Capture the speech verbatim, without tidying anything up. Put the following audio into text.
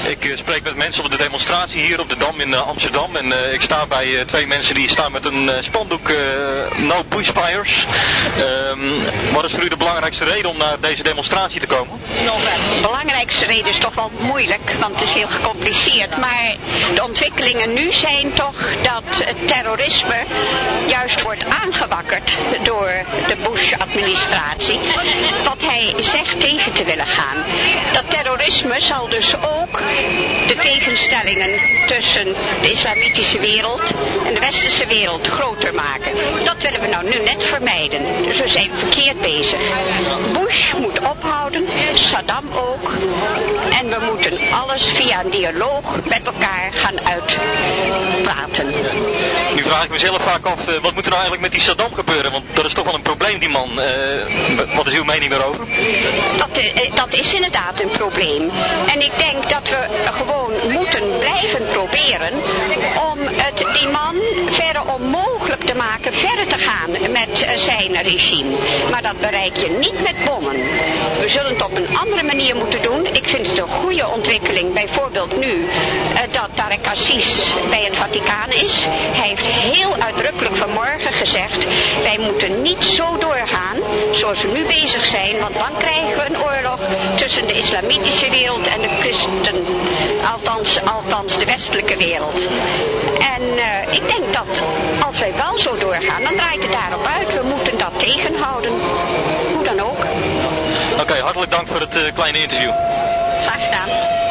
Ik uh, spreek met mensen op de demonstratie hier op de Dam in uh, Amsterdam. En uh, ik sta bij uh, twee mensen die staan met een uh, spandoek uh, No Bushfires. Um, wat is voor u de belangrijkste reden om naar deze demonstratie te komen? De belangrijkste reden is toch wel moeilijk, want het is heel gecompliceerd. Maar de ontwikkelingen nu zijn toch dat het terrorisme juist wordt aangewakkerd door de Bush-administratie. Wat hij zegt tegen te willen gaan. Dat terrorisme zal dus ook de tegenstellingen tussen de islamitische wereld en de westerse wereld groter maken. Dat willen we nou nu net vermijden. Dus we zijn verkeerd bezig. Bush moet ophouden, Saddam ook. En we moeten alles via een dialoog met elkaar gaan uitpraten. Nu vraag ik mezelf vaak af, uh, wat moet er nou eigenlijk met die Saddam gebeuren? Want dat is toch wel een probleem, die man. Uh, wat is uw mening daarover? Dat, uh, dat is inderdaad een probleem. En ik denk dat we gewoon moeten blijven proberen om het die man verre onmogelijk te maken verder te gaan met uh, zijn regime. Maar dat bereik je niet met bommen. We zullen het op een andere manier moeten doen. Ik vind het een goede ontwikkeling, bijvoorbeeld nu, uh, dat Tarek Aziz bij het Vaticaan is. Hij heeft heel uitdrukkelijk vanmorgen gezegd, wij moeten niet zo doorgaan zoals we nu bezig zijn, want dan krijgen we een oorlog tussen de islamitische wereld en de christen, althans, althans de westelijke wereld. En uh, ik denk dat als wij wel zo doorgaan, dan draait het daarop uit. We moeten dat tegenhouden. Hoe dan ook. Oké, okay, hartelijk dank voor het uh, kleine interview. Graag gedaan.